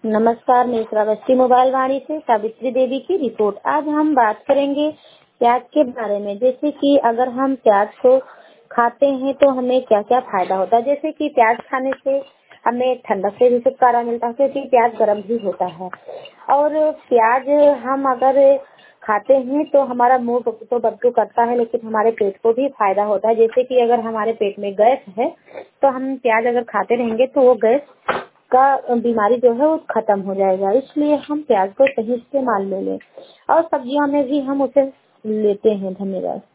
नमस्कार, मैं श्रावस्ती मोबाइल वाणी से सावित्री देवी की रिपोर्ट। आज हम बात करेंगे प्याज के बारे में। जैसे कि अगर हम प्याज को खाते हैं तो हमें क्या क्या फायदा होता है। जैसे कि प्याज खाने से हमें ठंडक से भी छुटकारा मिलता है, क्योंकि प्याज गर्म भी होता है। और प्याज हम अगर खाते हैं तो हमारा मुंह तो बदबू करता है, लेकिन हमारे पेट को भी फायदा होता है। जैसे कि अगर हमारे पेट में गैस है तो हम प्याज अगर खाते रहेंगे तो वो गैस का बीमारी जो है वो खत्म हो जाएगा। इसलिए हम प्याज को सही इस्तेमाल में लें और सब्जियों में भी हम उसे लेते हैं। धन्यवाद।